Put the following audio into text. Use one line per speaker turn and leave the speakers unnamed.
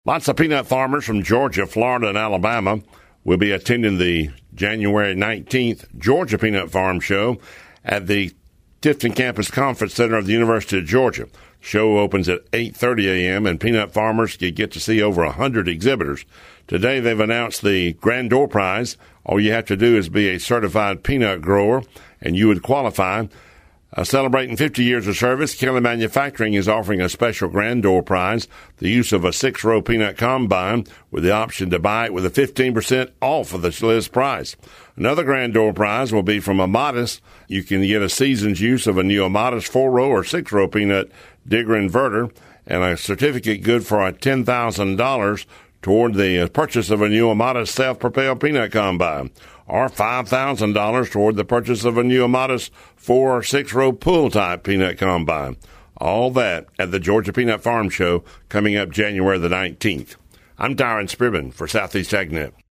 Lots of peanut farmers from Georgia, Florida, and Alabama will be attending the January 19th Georgia Peanut Farm Show at the Tifton Campus Conference Center of the University of Georgia. Show opens at 8:30 a.m., and peanut farmers get to see over 100 exhibitors. Today, they've announced the Grand Door Prize. All you have to do is be a certified peanut grower, and you would qualify. Celebrating 50 years of service, Kelly Manufacturing is offering a special Grand Door Prize, the use of a 6-row peanut combine with the option to buy it with a 15% off of the list price. Another Grand Door Prize will be from Amatis. You can get a season's use of a new Amatis 4-row or 6-row peanut digger inverter and a certificate good for $10,000 toward the purchase of a new Amatis self-propelled peanut combine, or $5,000 toward the purchase of a new Amatis 4 or 6-row pull-type peanut combine. All that at the Georgia Peanut Farm Show coming up January the 19th. I'm Darren Scriven for Southeast AgNet.